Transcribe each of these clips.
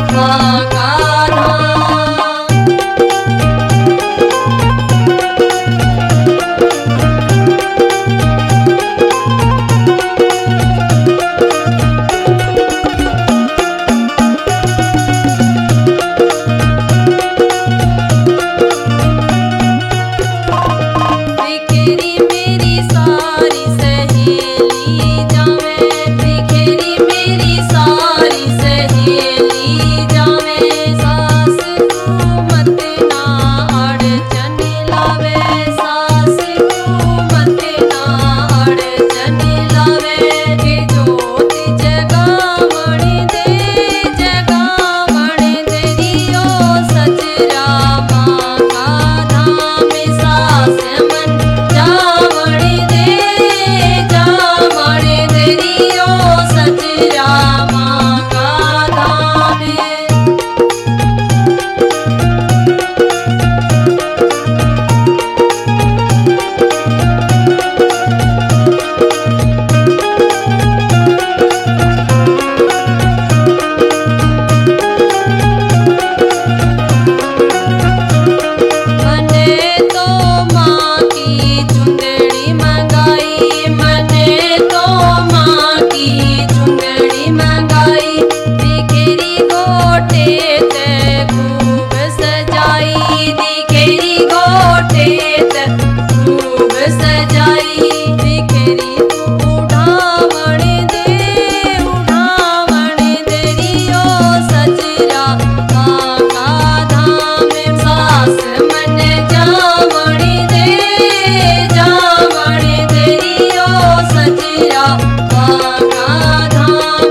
माँ का धाम। बिखेरी मेरी सारी सहेली जावे, बिखेरी मेरी सारी सहेली जावे। सास को मत ना अड़चन लावे, सास को मत ना अड़चन लावे। के जोत जगावण दे, जगावण दे रियो सजरा माँ का धाम। सास मन जावण दे, जावण दे रियो सजरा माँ का धाम। मने तो माँ की चुंदड़ी मंगाई, मने तो माँ की चुंदड़ी मंगाई। बिखेरी गोटे ते खूब सजाई, बिखेरी गोटे ते खूब सजाई। बिखेरी उठावण दे, उठावण दे रियो सजरा माँ का धाम। सास मन जावण दे, जावण दे रियो सजरा माँ का धाम।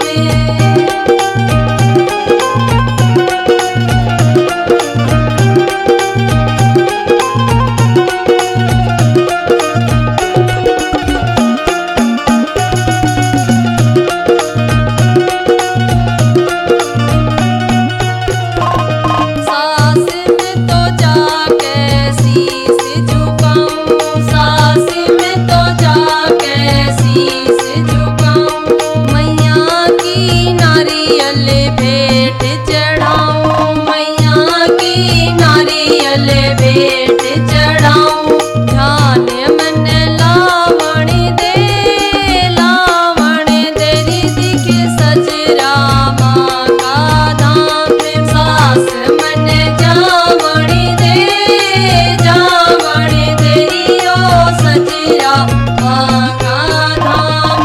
सास में तो जाके शीस झुकाऊं, सास में तो जाके शीस झुकाऊं। मैया की नारियल भेंट चढ़ाऊं, मैया की नारियल भेंट चढ़ाऊं। ध्यान मन लावण दे, लावण दे रिदिख सजरा माँ का धाम। सास मन जावण दे, जावण दे रियो सजरा माँ का धाम।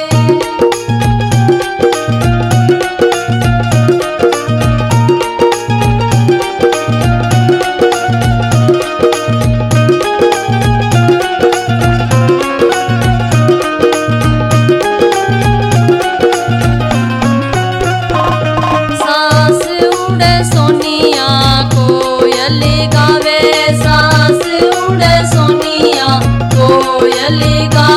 सास उड़े सोनिया कोयल गावे, सास उड़े सोनिया कोयल गावे।